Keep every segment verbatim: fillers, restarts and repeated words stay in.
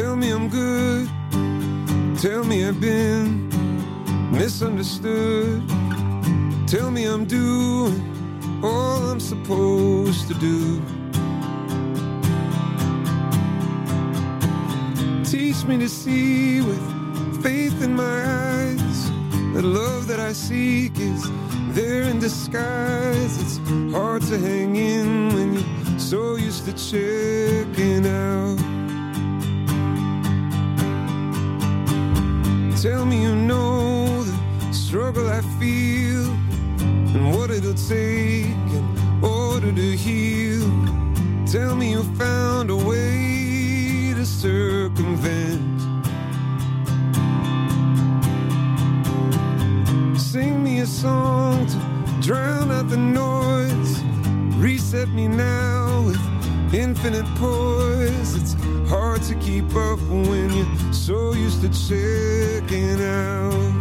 Tell me I'm good. Tell me I've been misunderstood. Tell me I'm doing all I'm supposed to do. Teach me to see with faith in my eyes that love that I seek is there in disguise. It's hard to hang in when you're so used to checking out. Tell me you know the struggle I feel and what it'll take in order to heal. Tell me you found a way to circumvent. Sing me a song to drown out the noise. Reset me now with infinite poise. It's hard to keep up when you're so used to checking out.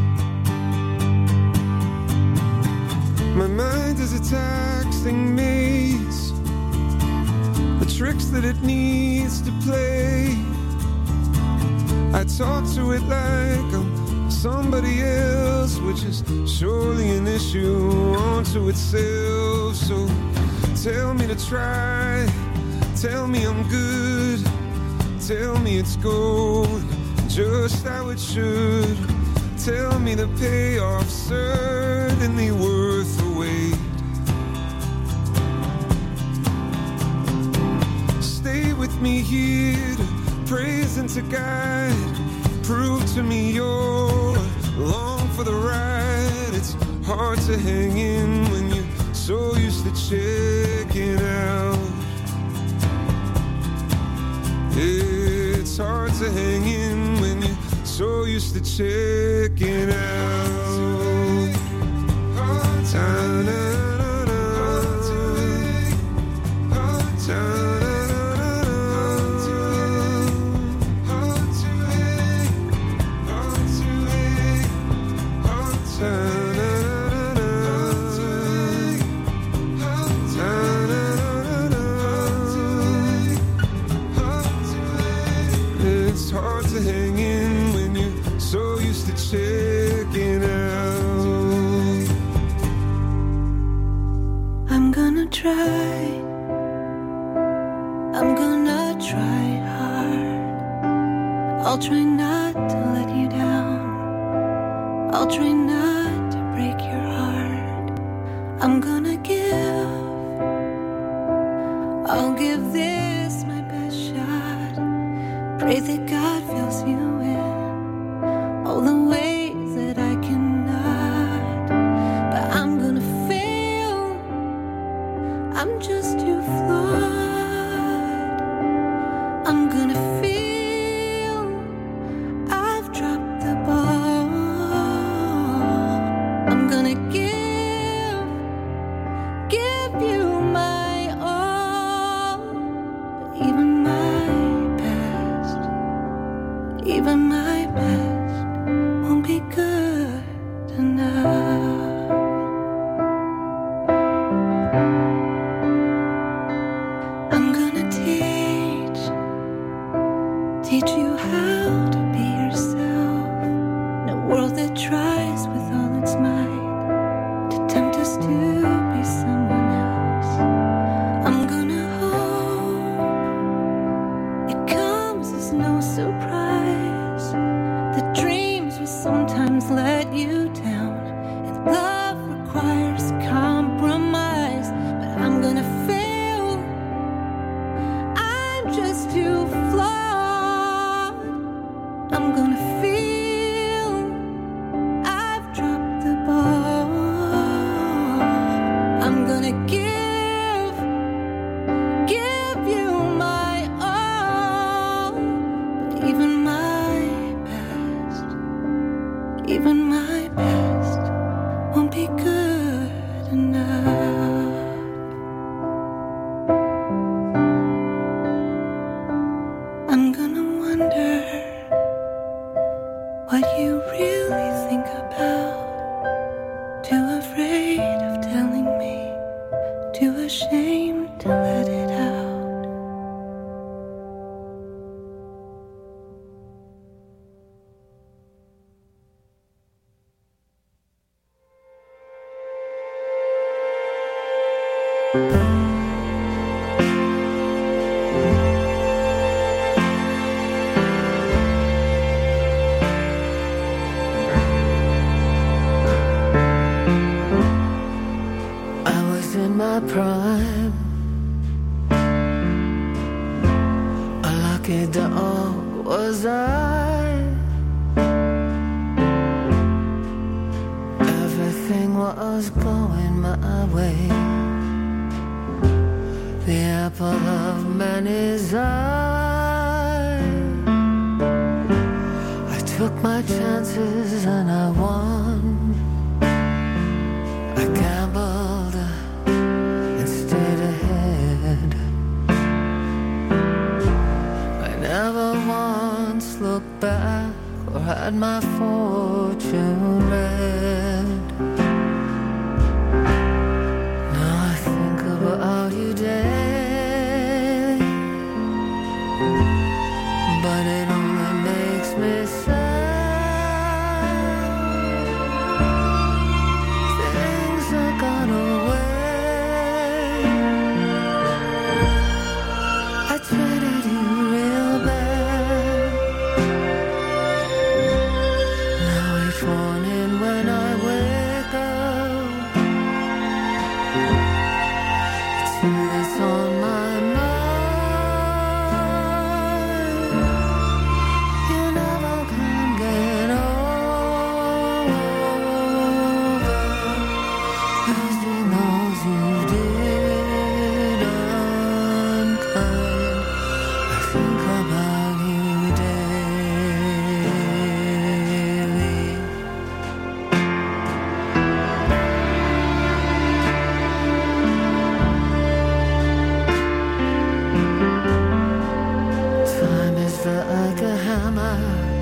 My mind is a taxing maze, the tricks that it needs to play. I talk to it like I'm somebody else, which is surely an issue unto itself. So tell me to try, tell me I'm good, tell me it's going just how it should. Tell me the payoff's certainly worth the wait. Stay with me here to praise and to guide. Prove to me you're along for the ride. It's hard to hang in when you're so used to checking out. It's hard to hang in when you're so used to checking out. It's hard to hang in when you're so used to checking out. I'm gonna try, I'm gonna try hard. I'll try not to let you down, I'll try not to break your heart. I'm gonna give, I'll give this my best shot. Pray that God fills you in all the ways that I cannot. But I'm gonna fail, I'm just too flawed. I'm gonna feel I've dropped the ball. I'm gonna give, give you my all. But even my best, even my best won't be good enough. I'm gonna teach, teach you how to be yourself in a world that tries with all its might to tempt us to be someone else. I'm gonna hope it comes as no surprise that dreams will sometimes let you down and love requires compromise. But I'm gonna fail, I'm just too flawed. I'm gonna feel I've dropped the ball. I'm gonna give, give you my all. But even my best, even my best won't be good enough. I'm gonna wonder what you really think about. Too afraid of telling me, too ashamed to let it out. Prime, a lucky dog was I. Everything was going my way, the apple of many's eye. I took my chances and I won. I gambled and stayed ahead. I never once looked back or had my fortune read. Now I think about you daily, but it only makes me sad. Things have gone away. I treated you real bad. Now each morning when I wake up, it's you that's on my mind. You never can get over losing those you did unkind. I think about you daily. Time is like a hammer.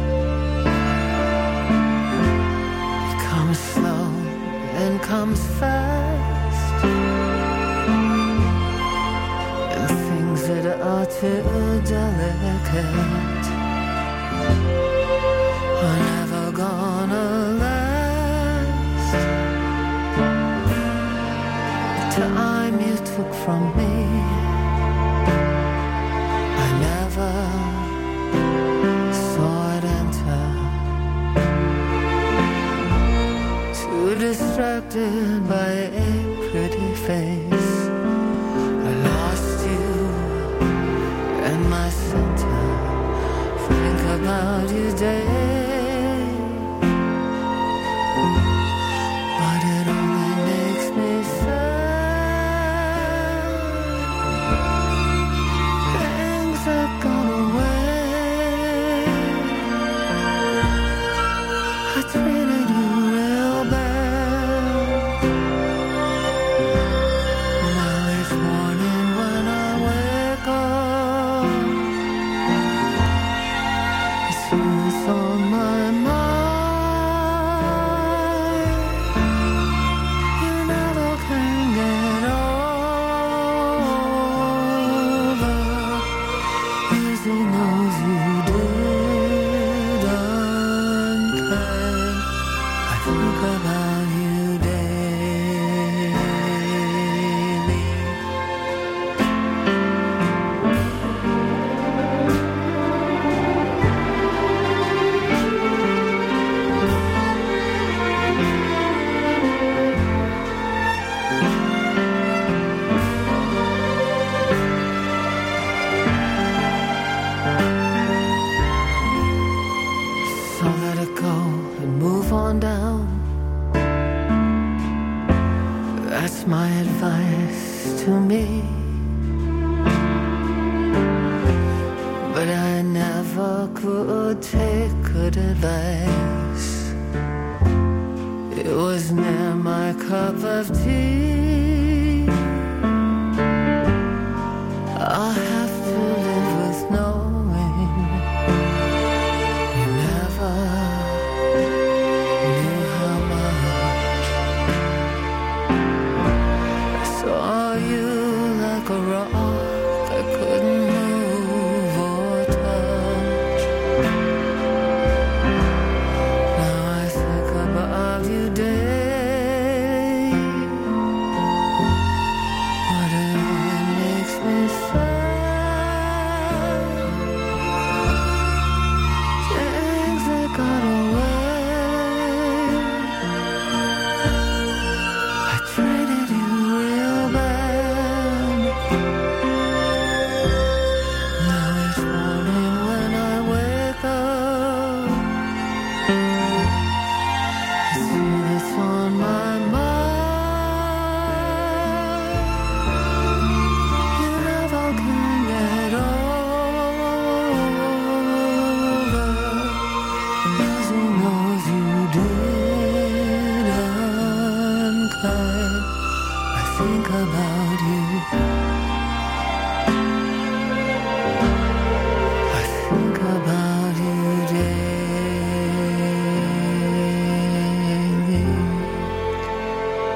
It comes slow and comes fast, and things that are too delicate are never gonna last. The time you took from me, I never saw it enter. Too distracted by a pretty face, I lost you and my center. Think about you daily, but it only makes me sad. Things have gone away. I treated you real bad. Now each morning when I wake up, it's you that's on my mind. You never can get over losing those you did unkind. I think about you daily. So let it go and move on down. That's my advice to me. But I never could take good advice. It was near my cup of tea. I'll have to live with knowing you never knew how much I saw you like a rock I couldn't move or touch. Now I think about you daily, but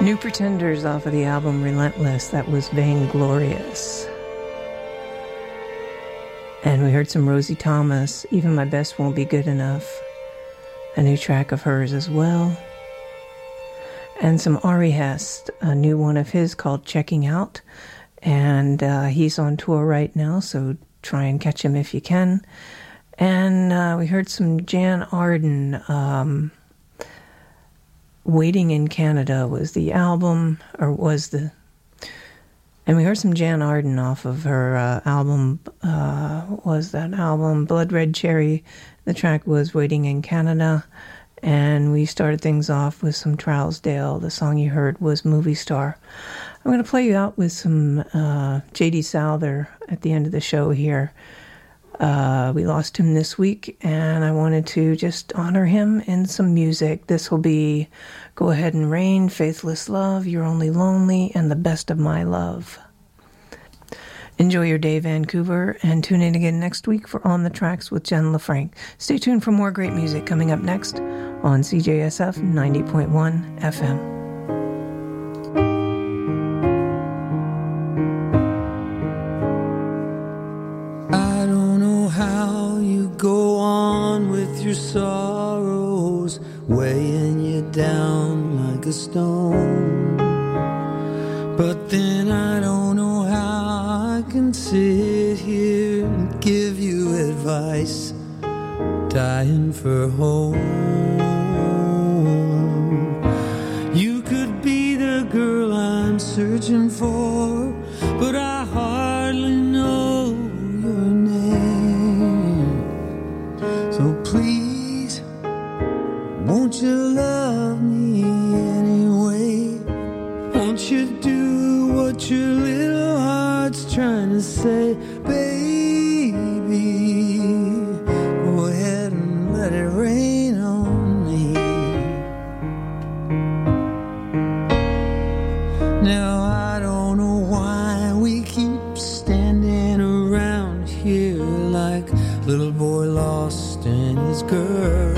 New Pretenders off of the album Relentless. That was Vainglorious. And we heard some Rosie Thomas, Even My Best Won't Be Good Enough. A new track of hers as well. And some Ari Hest, a new one of his called Checking Out. And uh, he's on tour right now, so try and catch him if you can. And uh, we heard some Jan Arden. Um, Waiting in Canada was the album, or was the... And we heard some Jan Arden off of her uh, album, uh, what was that album? Blood Red Cherry. The track was Waiting in Canada. And we started things off with some Trousdale. The song you heard was Movie Star. I'm going to play you out with some uh, J D Souther at the end of the show here. Uh, we lost him this week, and I wanted to just honor him in some music. This will be Go Ahead and Rain, Faithless Love, You're Only Lonely, and The Best of My Love. Enjoy your day, Vancouver, and tune in again next week for On the Tracks with Jen LaFranc. Stay tuned for more great music coming up next on C J S F ninety point one F M. Go on with your sorrows, weighing you down like a stone. But then I don't know how I can sit here and give you advice, dying for home. You could be the girl I'm searching for, but I hardly know your name. So please, won't you love me anyway? Won't you do what your little heart's trying to say? Baby, go ahead and let it rain on me. Now I don't know why we keep standing around here like little boy lost and his girl,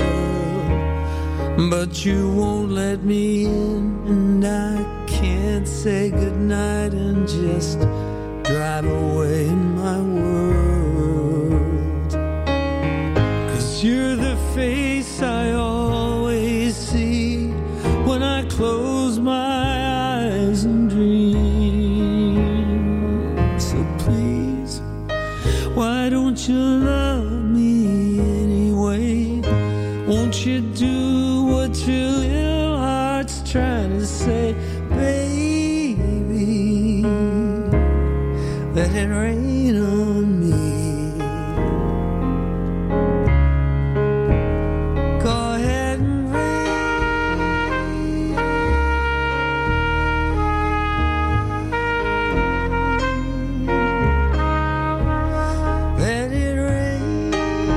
but you won't let me in, and I can't say goodnight and just drive away in my world. 'Cause you're the face I always see when I close my eyes and dream. So please, why don't you love me anyway? Won't you do what your little heart's trying to say? Baby, let it rain on me. Go ahead and rain. Let it rain.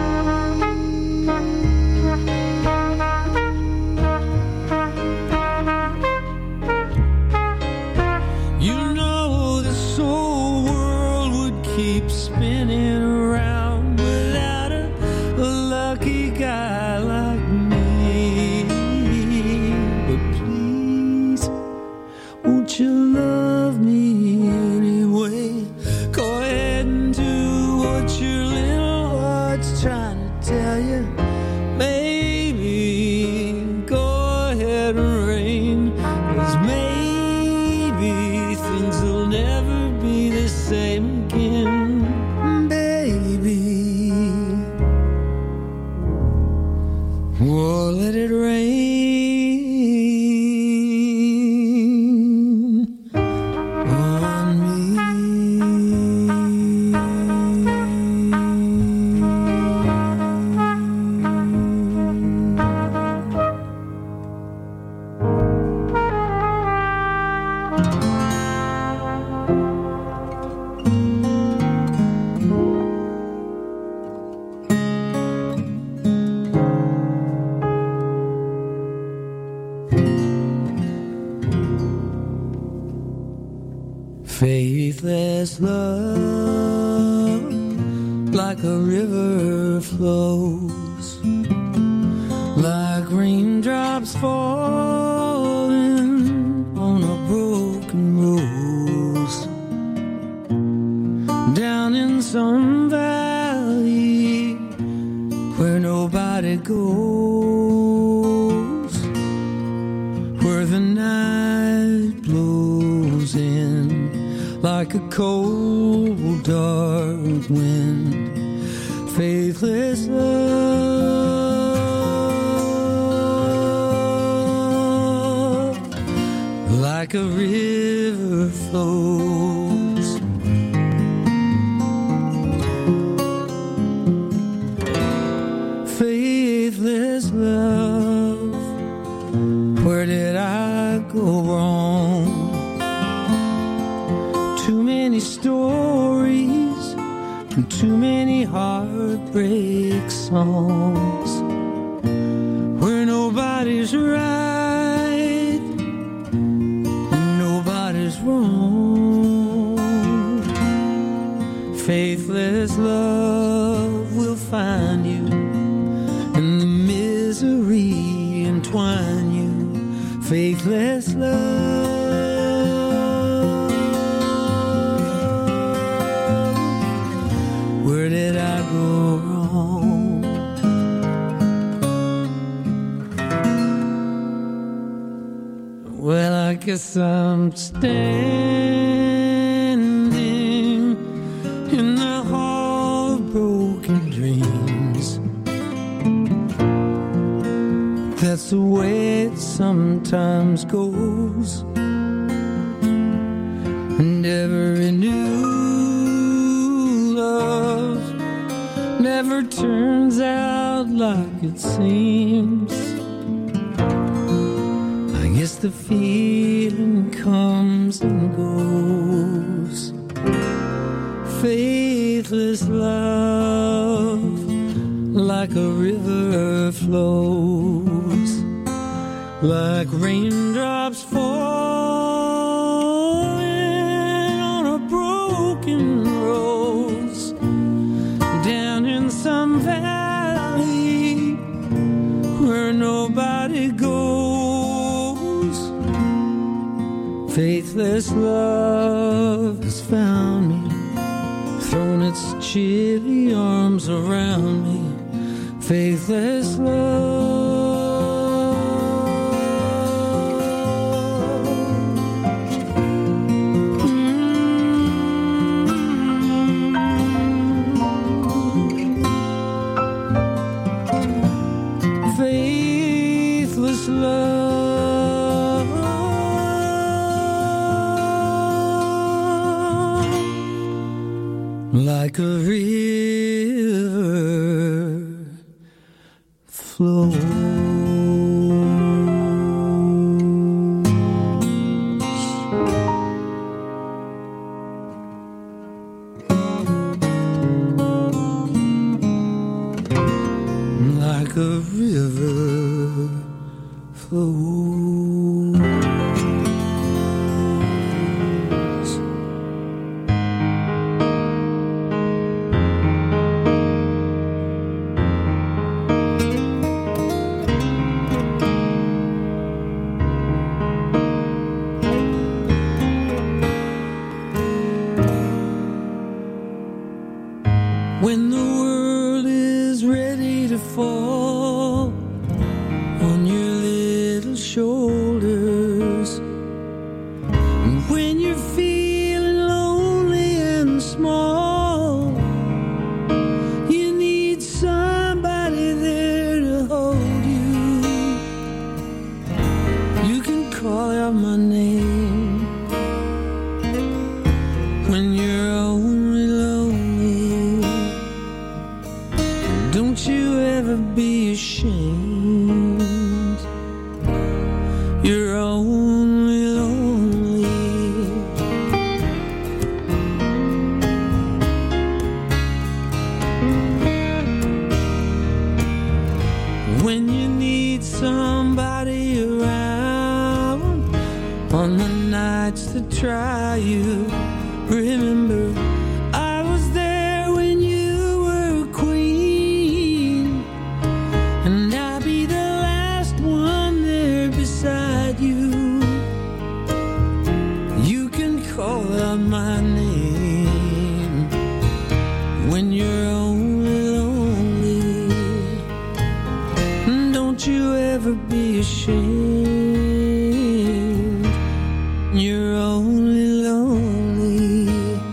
You know this whole world would keep spinning around without a, a lucky guy like me. But please, won't you love me anyway? Go ahead and do what your little heart's trying to tell you. Baby, go ahead and rain. 'Cause maybe things will never be the same again. Baby, oh, let it rain on me. Faithless love, like a river flows, like raindrops falling on a nobody goes where the night blows in like a cold dark wind. Faithless love like a river flows. Faithless love, where did I go wrong? Too many stories and too many heartbreak songs where nobody's right and nobody's wrong. Faithless love will find you and the misery entwine you. Faithless love, where did I go wrong? Well, I guess I'm standing in the hall of broken dreams. That's the way it sometimes goes. And every new love never turns out like it seems. I guess the feeling comes and goes. Faithless love like a river flows, like raindrops falling on a broken rose, down in some valley where nobody goes. Faithless love has found me, thrown its chilly arms around me. Faithless love, mm-hmm. Faithless love, like a river flows. Like a river flows. When the world is ready to fall on your little shoulders, and when you're feeling lonely and small, you need somebody there to hold you. You can call out my name when you're only lonely. Don't you ever be ashamed. You're only lonely. When you need somebody around on the nights that try you, remember I was there when you were a queen, and I'll be the last one there beside you. You can call out my name when you're only lonely. ever be ashamed. You're only lonely.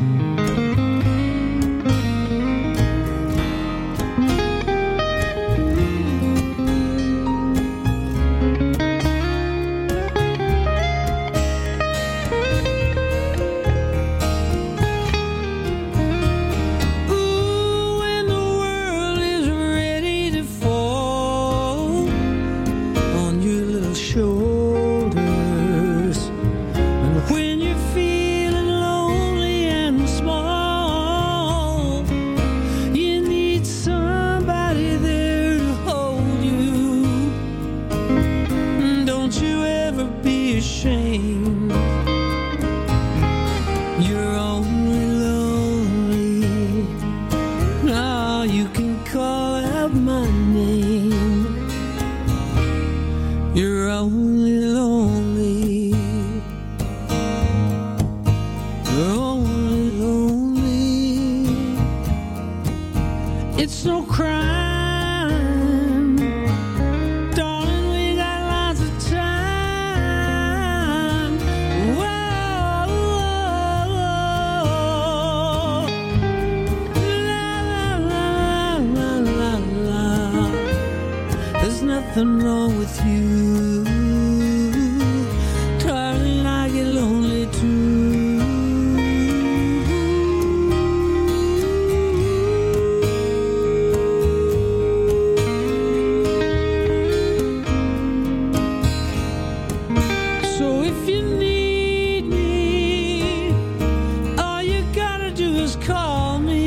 Nothing wrong with you, darling, I get lonely too. So if you need me, all you gotta do is call me.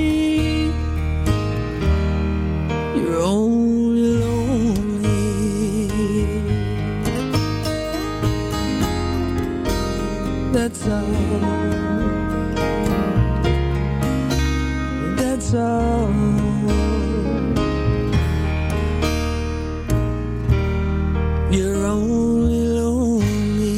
You're only that's all, that's all. You're only lonely.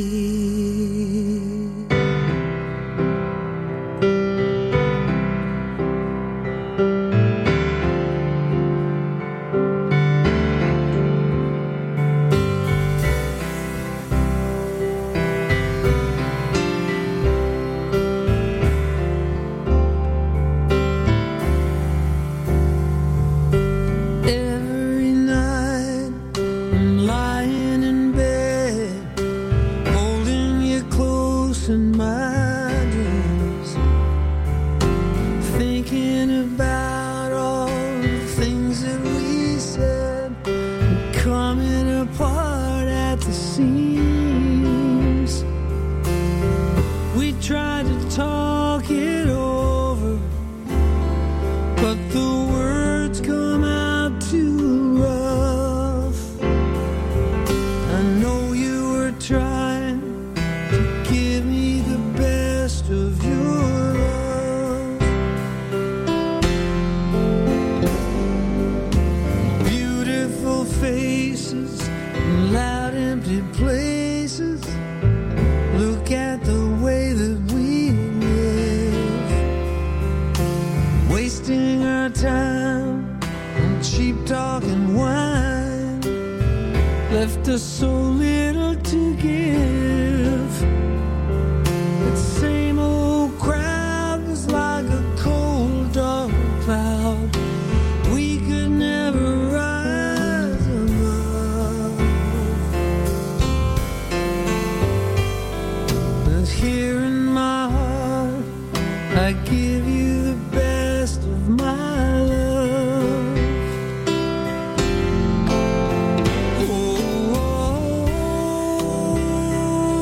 Left us so little to give. That same old crowd was like a cold dark cloud we could never rise above. And here in my heart I give you the best of my love. Oh,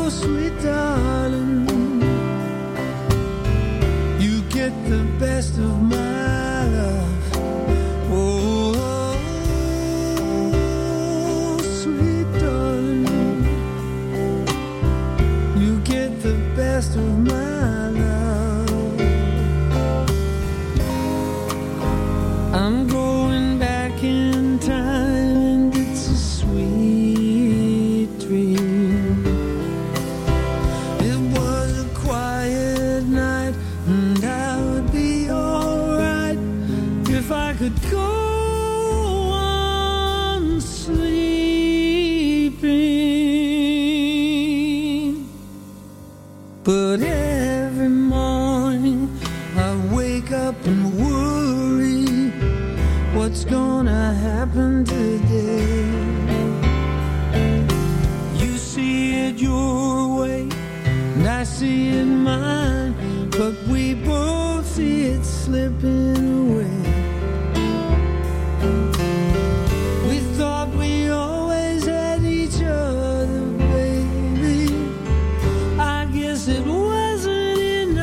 But every morning I wake up and worry what's gonna happen today. You see it your way and I see it mine, but we both see it slipping away. We thought we always had each other, baby. I guess it wasn't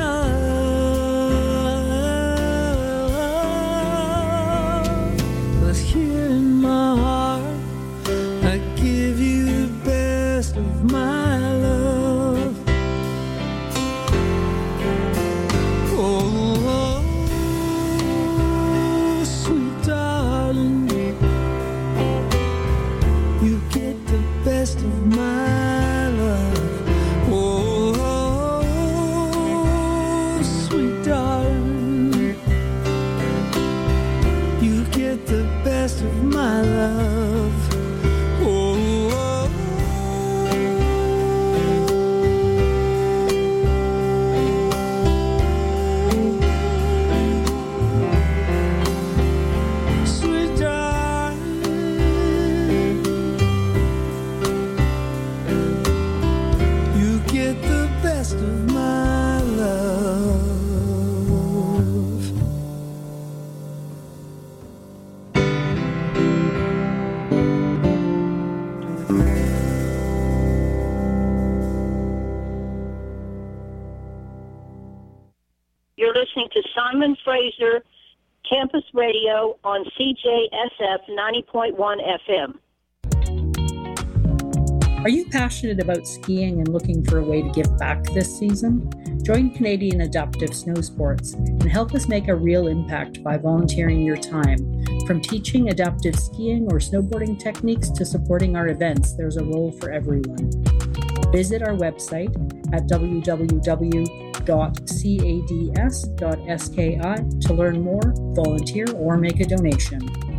enough. But here in my heart, I give you the best of my love. Oh, sweet darling, you get the best of my love. Oh, sweet darling, you get the best of my love. Oh, sweet darling, you get the best of my love. You're listening to Simon Fraser Campus Radio on C J S F ninety point one F M. Are you passionate about skiing and looking for a way to give back this season? Join Canadian Adaptive Snow Sports and help us make a real impact by volunteering your time. From teaching adaptive skiing or snowboarding techniques to supporting our events, there's a role for everyone. Visit our website at w w w dot cads dot s k i to learn more, volunteer, or make a donation.